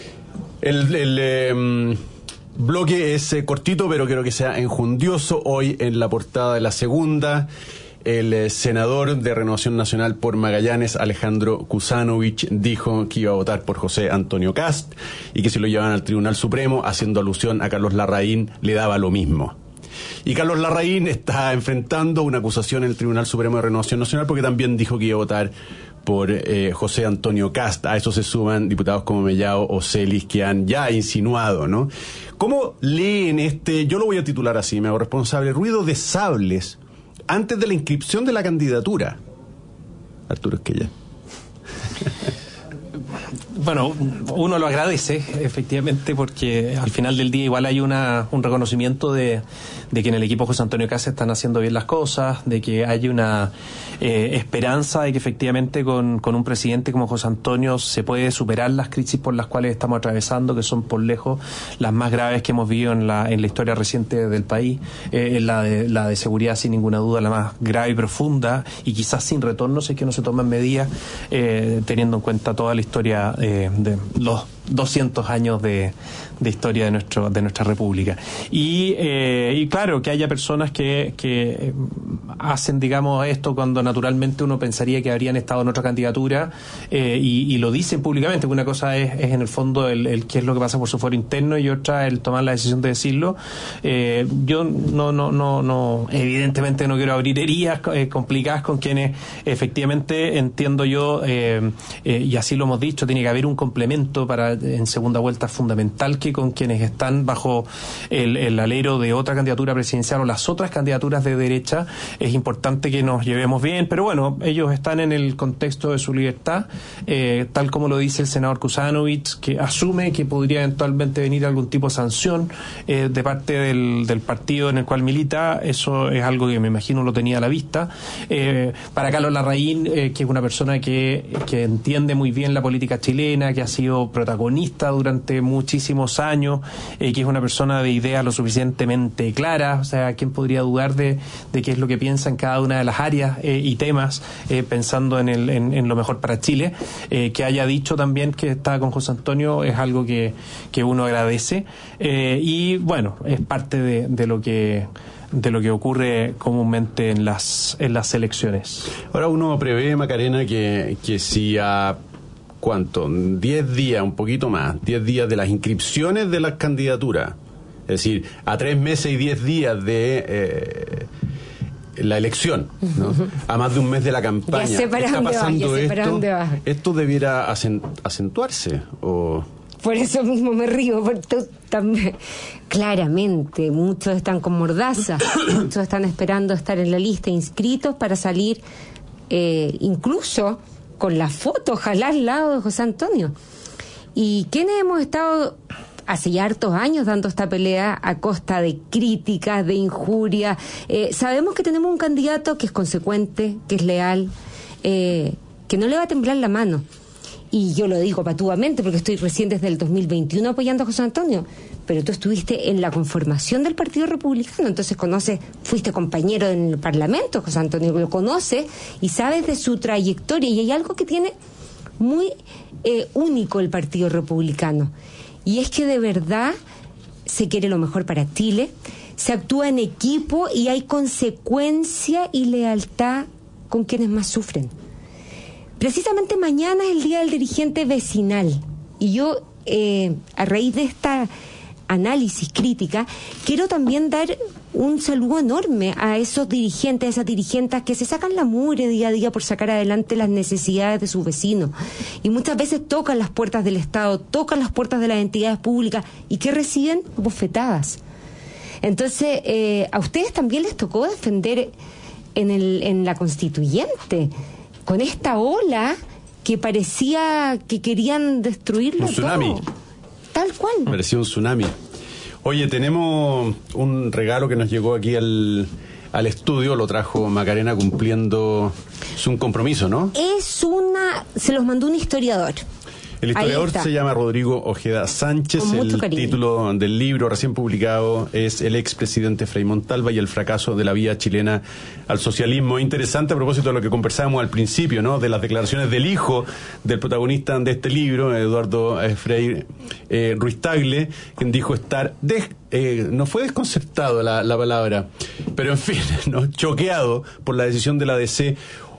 El bloque es cortito, pero quiero que sea enjundioso. Hoy en la portada de La Segunda, el senador de Renovación Nacional por Magallanes, Alejandro Kuzanovich, dijo que iba a votar por José Antonio Kast y que si lo llevaban al Tribunal Supremo, haciendo alusión a Carlos Larraín, le daba lo mismo. Y Carlos Larraín está enfrentando una acusación en el Tribunal Supremo de Renovación Nacional porque también dijo que iba a votar por José Antonio Kast. A eso se suman diputados como Mellado o Celis que han ya insinuado, ¿no? ¿Cómo leen yo lo voy a titular así, me hago responsable, ruido de sables antes de la inscripción de la candidatura? Arturo Esquella.
Bueno, uno lo agradece, efectivamente, porque al final del día igual hay un reconocimiento de que en el equipo José Antonio Kast están haciendo bien las cosas, de que hay una esperanza de que efectivamente con un presidente como José Antonio se puede superar las crisis por las cuales estamos atravesando, que son por lejos las más graves que hemos vivido en la historia reciente del país, la de seguridad sin ninguna duda la más grave y profunda, y quizás sin retorno si es que no se toman medidas, teniendo en cuenta toda la historia los 200 años de historia de nuestra república. Y claro, que haya personas que hacen, digamos, esto cuando naturalmente uno pensaría que habrían estado en otra candidatura, y lo dicen públicamente. Una cosa es en el fondo el qué es lo que pasa por su foro interno, y otra el tomar la decisión de decirlo. Yo no evidentemente no quiero abrir heridas complicadas con quienes efectivamente entiendo yo, y así lo hemos dicho, tiene que haber un complemento para en segunda vuelta fundamental, que con quienes están bajo el alero de otra candidatura presidencial o las otras candidaturas de derecha, es importante que nos llevemos bien, pero bueno, ellos están en el contexto de su libertad, tal como lo dice el senador Kuzanovich, que asume que podría eventualmente venir algún tipo de sanción de parte del partido en el cual milita. Eso es algo que me imagino lo tenía a la vista. Para Carlos Larraín, que es una persona que entiende muy bien la política chilena, que ha sido protagonista durante muchísimos años, que es una persona de ideas lo suficientemente claras, o sea, ¿quién podría dudar de qué es lo que piensa en cada una de las áreas y temas, pensando en lo mejor para Chile? Que haya dicho también que está con José Antonio es algo que uno agradece, y bueno, es parte de lo que ocurre comúnmente en las elecciones.
Ahora uno prevé, Macarena, que si a ¿cuánto? 10 días, un poquito más, 10 días de las inscripciones de las candidaturas, es decir, a 3 meses y 10 días de la elección, ¿no? A más de un mes de la campaña.
Ya sé para dónde vas, ya sé para dónde vas.
¿Esto debiera acentuarse? ¿O?
Por eso mismo me río, porque tú también. Claramente, muchos están con mordaza, muchos están esperando estar en la lista inscritos para salir, incluso con la foto, ojalá al lado de José Antonio. Y quienes hemos estado hace ya hartos años dando esta pelea a costa de críticas, de injurias, sabemos que tenemos un candidato que es consecuente, que es leal, que no le va a temblar la mano. Y yo lo digo patuamente porque estoy recién desde el 2021 apoyando a José Antonio, pero tú estuviste en la conformación del Partido Republicano, entonces fuiste compañero en el Parlamento, José Antonio, lo conoces y sabes de su trayectoria, y hay algo que tiene muy único el Partido Republicano, y es que de verdad se quiere lo mejor para Chile, se actúa en equipo y hay consecuencia y lealtad con quienes más sufren. Precisamente mañana es el Día del Dirigente Vecinal, y yo, a raíz de esta análisis crítica, quiero también dar un saludo enorme a esos dirigentes, a esas dirigentas que se sacan la mugre día a día por sacar adelante las necesidades de sus vecinos, y muchas veces tocan las puertas del Estado, tocan las puertas de las entidades públicas, y que reciben bofetadas. Entonces, a ustedes también les tocó defender en la Constituyente, con esta ola que parecía que querían destruirlo.
Un tsunami.
Todo. Tal cual.
Parecía un tsunami. Oye, tenemos un regalo que nos llegó aquí al estudio, lo trajo Macarena cumpliendo un compromiso, ¿no?
Se los mandó un historiador.
El historiador se llama Rodrigo Ojeda Sánchez. El título del libro recién publicado es El expresidente Frei Montalva y el fracaso de la vía chilena al socialismo. Interesante a propósito de lo que conversábamos al principio, ¿no? De las declaraciones del hijo del protagonista de este libro, Eduardo Frei Ruiz Tagle, quien dijo estar no fue desconcertado la palabra, pero en fin, ¿no? Choqueado por la decisión de la DC,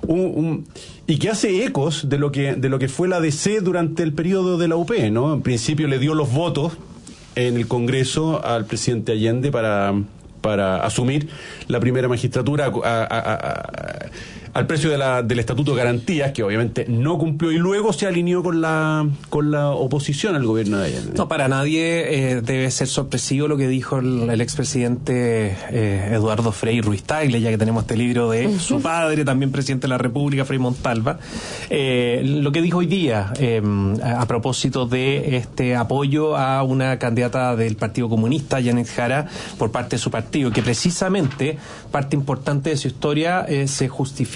y que hace ecos de lo que fue la DC durante el periodo de la UP, ¿no? En principio le dio los votos en el Congreso al presidente Allende para asumir la primera magistratura al precio del Estatuto de Garantías, que obviamente no cumplió, y luego se alineó con la oposición al gobierno de Allende.
No, para nadie debe ser sorpresivo lo que dijo el expresidente Eduardo Frei Ruiz Tagle, ya que tenemos este libro de su padre, también presidente de la República, Frei Montalva. Lo que dijo hoy día a propósito de este apoyo a una candidata del Partido Comunista, Janet Jara, por parte de su partido, que precisamente parte importante de su historia se justifica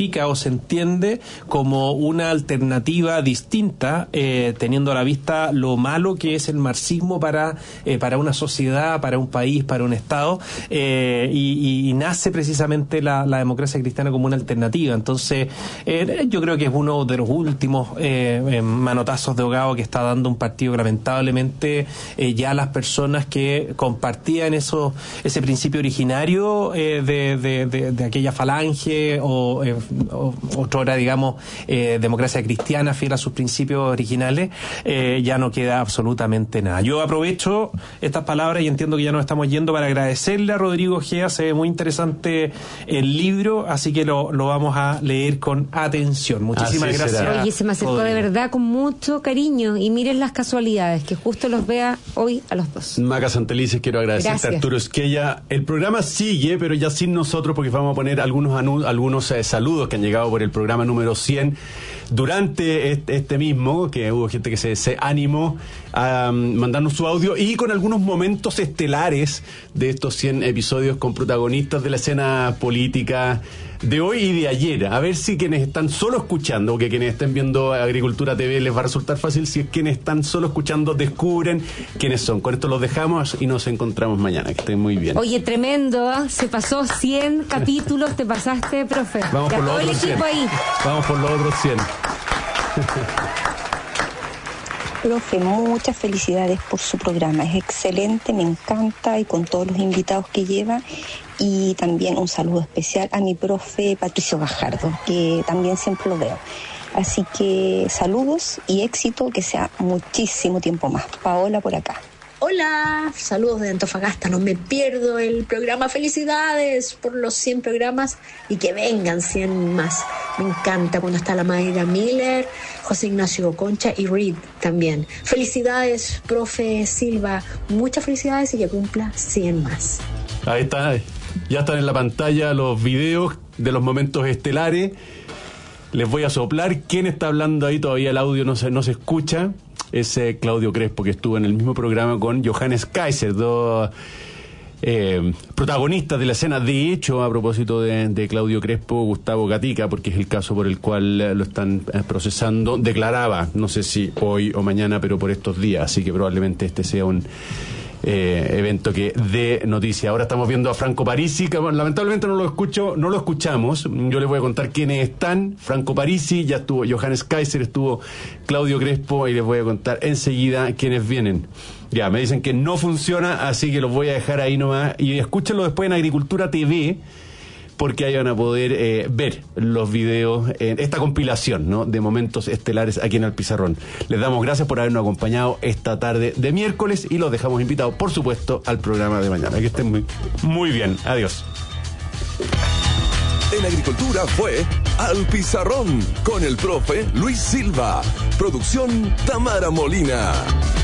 ubica o se entiende como una alternativa distinta, teniendo a la vista lo malo que es el marxismo para una sociedad, para un país, para un Estado, y nace precisamente la democracia cristiana como una alternativa. Entonces, yo creo que es uno de los últimos manotazos de ahogado que está dando un partido que lamentablemente ya las personas que compartían ese principio originario de aquella falange o otra, digamos, democracia cristiana fiel a sus principios originales, ya no queda absolutamente nada. Yo aprovecho estas palabras y entiendo que ya nos estamos yendo para agradecerle a Rodrigo Ojea. Se ve muy interesante el libro, así que lo vamos a leer con atención. Muchísimas gracias.
Oye, se me acercó Rodrigo de verdad con mucho cariño, y miren las casualidades, que justo los vea hoy a los dos.
Maca Santelices, quiero agradecerte, Arturo Esquella. El programa sigue, pero ya sin nosotros, porque vamos a poner algunos saludos que han llegado por el programa número 100 durante este mismo, que hubo gente que se animó a mandarnos su audio, y con algunos momentos estelares de estos 100 episodios con protagonistas de la escena política de hoy y de ayer. A ver si quienes están solo escuchando, o que quienes estén viendo Agricultura TV les va a resultar fácil, si es quienes están solo escuchando descubren quiénes son. Con esto los dejamos y nos encontramos mañana. Que estén muy bien.
Oye, tremendo, ¿eh? Se pasó 100 capítulos, te pasaste, profe.
Vamos por los otros 100.
Ahí.
Vamos por los otros 100.
Profe, muchas felicidades por su programa, es excelente, me encanta, y con todos los invitados que lleva. Y también un saludo especial a mi profe Patricio Gajardo, que también siempre lo veo. Así que saludos y éxito, que sea muchísimo tiempo más. Paola por acá.
Hola, saludos de Antofagasta, no me pierdo el programa, felicidades por los 100 programas y que vengan 100 más. Me encanta cuando está la Mayra Miller, José Ignacio Concha y Reed también. Felicidades, profe Silva, muchas felicidades y que cumpla 100 más.
Ahí está, ya están en la pantalla los videos de los momentos estelares. Les voy a soplar. ¿Quién está hablando ahí? Todavía el audio no se escucha. Es Claudio Crespo, que estuvo en el mismo programa con Johannes Kaiser, dos protagonistas de la escena. De hecho, a propósito de Claudio Crespo, Gustavo Gatica, porque es el caso por el cual lo están procesando, declaraba, no sé si hoy o mañana, pero por estos días, así que probablemente este sea un evento que dé noticia. Ahora estamos viendo a Franco Parisi, que lamentablemente no lo escuchamos. Yo les voy a contar quiénes están. Franco Parisi, ya estuvo Johannes Kaiser, estuvo Claudio Crespo, y les voy a contar enseguida quiénes vienen. Ya, me dicen que no funciona, así que los voy a dejar ahí nomás, y escúchenlo después en Agricultura TV, porque ahí van a poder ver los videos, esta compilación, ¿no?, de momentos estelares aquí en El Pizarrón. Les damos gracias por habernos acompañado esta tarde de miércoles, y los dejamos invitados, por supuesto, al programa de mañana. Que estén muy, muy bien. Adiós.
En Agricultura fue Al Pizarrón con el profe Luis Silva. Producción Tamara Molina.